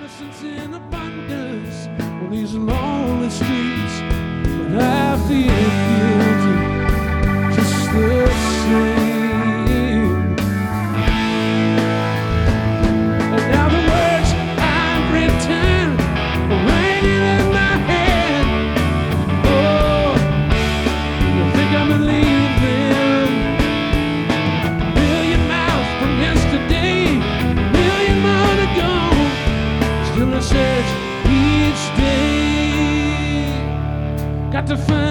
innocence in abundance on these lonely streets, but I feel guilty just the same. And now the words I've written are ringing in my head. Oh, I think I believe them. A million miles from yesterday, a million more to go. Still I search each day. Got to find